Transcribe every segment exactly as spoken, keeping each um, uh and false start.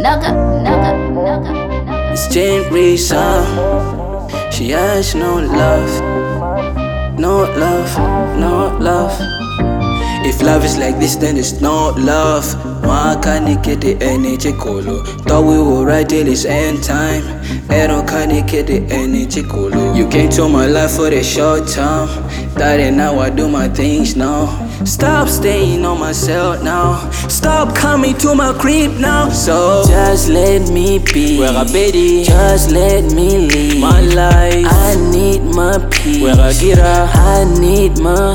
naga, naga, naga, naga. It's Jane Reason. She has no love, no love, no love. If love is like this, then it's no love. Why can't you get the energy colo? Thought we were right till this end time. Pero can't you get the energy colo? You came to my life for a short time. That and now I do my things now. Stop staying on myself now. Stop coming to my crib now. So just let me be. Where I be. Just let me live my life. I need my peace. Where I get her. I need my.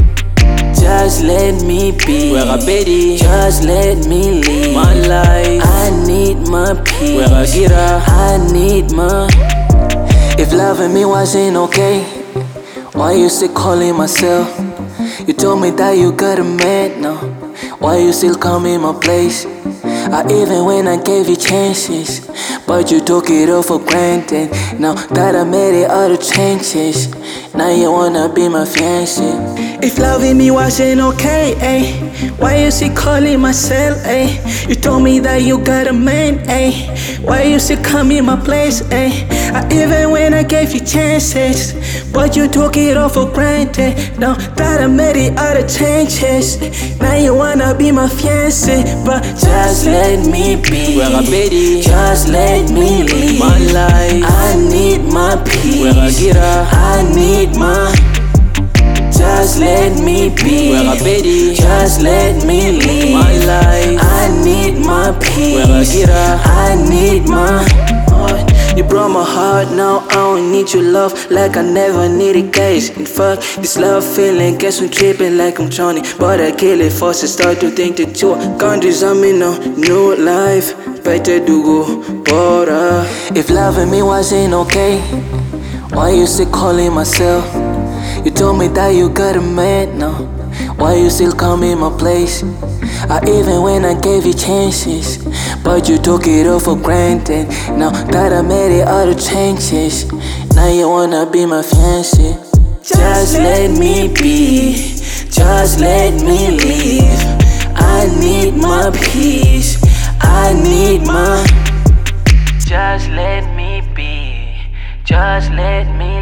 Just let me be. Where I be. Just let me live my life. I need my peace. Where I get her. I need my. If loving me wasn't okay, why you still calling myself? You told me that you got a man now. Why you still come in my place? I even when I gave you chances, but you took it all for granted. Now that I made it all the changes, now you wanna be my fiancé. If loving me wasn't okay, eh? Why you still calling myself, eh? You told me that you got a man, eh? Why you still come in my place, eh? I, even when I gave you chances, but you took it all for granted. Now that I made it all the changes, now you wanna be my fiancé. But just let me be. Where I be. Just let me live my life. I need my peace. Where I get her. I need my. Just let me be. Where I be. Just let me live my life. I need my peace. Where I get her. I need my. You broke my heart, now I don't need your love like I never needed guys. In fact, this love feeling gets me tripping like I'm drowning, but I kill it first and start to think that you can't design me no new life. Better to go border. If loving me wasn't okay, why you still calling myself? You told me that you got a man now. Why you still come in my place? I even when I gave you chances, but you took it all for granted. Now that I made it all the changes, now you wanna be my fiancé. Just let me be. Just let me live. I need my peace. I need my. Just let me be. Just let me